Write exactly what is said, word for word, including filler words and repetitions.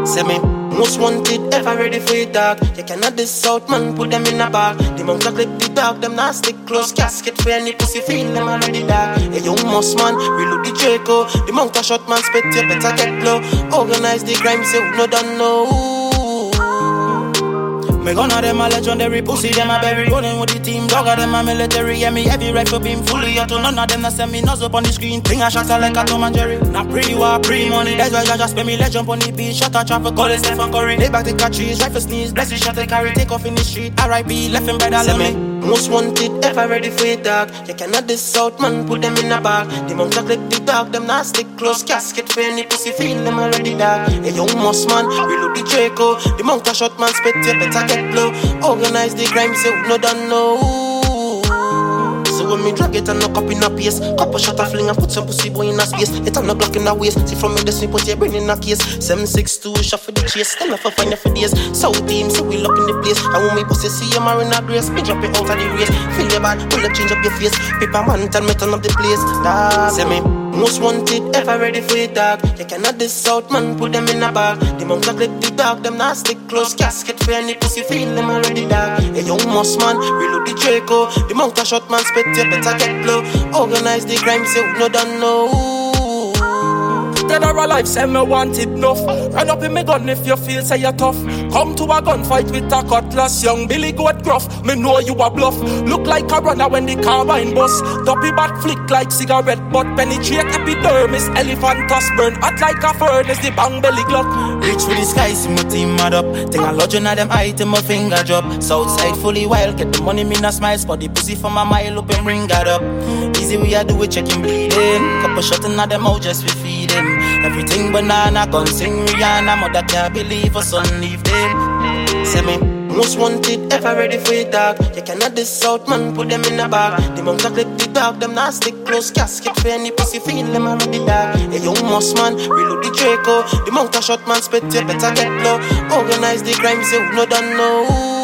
Say me, most wanted, ever ready for it, dog. You cannot diss out, man, put them in a bag. The monk that clip the dog, them not stick close. Casket for any pussy, feel them already, dog. A young most man, reload the Draco. The monk that shot, man, spit, you better get low. Organize the crime, say who no done know. Me gonna them a legendary pussy, them a berry. Running with the team, dog of them a military. Yeah, me heavy rifle beam fully out to none of them that send me nose up on the screen. Thing a shot like a Tom and Jerry. Not pre-war, pre-money. That's why I just pay me let jump on the beach. Shot a traffic, call it Stephen Curry. They back the cat trees, rifle sneeze, bless the shot they carry. Take off in the street, R I P, left him by the lonely. Most wanted, ever ready for it, dog. You cannot diss out, man, put them in a bag. The monk that clip the dog, them not stick close. Casket for any pussy, feel them already, dog. A young most man, reload the Draco. The monk that shot, man, spit, you better get low. Organize the crime, say who no done know. So when me drag it and knock up in a pace, couple shot a fling and put some pussy boy in a space. It am not Glock in a waist. See from me the snip, put your brain in a case. seven six two, shot for the chase. Tell me for find you for days. So team, so we lock in the place. And when we pussy see you mar in a brace, me drop it out of the race. Feel your bad, pull up, change up your face. Paper man, tell me turn up the place. Dog, say me, most wanted, ever ready for it, dog. You cannot diss out, man, put them in a bag. The monk that clip the dog, them not stick close. Casket for any pussy, feel them already, dog. A young most man, reload the Draco. The monk that shot, man, spit, you better get low. Organize the crime, say who no done know. Dead or alive, say me want it enough. Run up in me gun if you feel say you're tough. Come to a gunfight with a cutlass. Young Billy Goat gruff, me know you a bluff. Look like a runner when the carbine bust. Duppy back flick like cigarette butt. Penetrate epidermis, elephant tusk. Burn hot like a furnace, the bang belly glut. Reach for the sky, see my team mad up. Think I lodge on them item, my finger drop. Southside fully wild, get the money, me not smile. Spot the pussy from a mile up and bring that up. Easy we a do it, checking bleeding. Couple shot in them out just for feeding. Everything banana, gun sing Rihanna. Mother can't believe her son leave them. Say me, most wanted, ever ready for it, dog. You cannot diss out, man, put them in a bag. The monk that clip the dog, them not stick close. Casket for any pussy, feel them already, dog. A young most man, reload the Draco. The monk that shot, man, spit, you better get low. Organize the crime, say who no done know.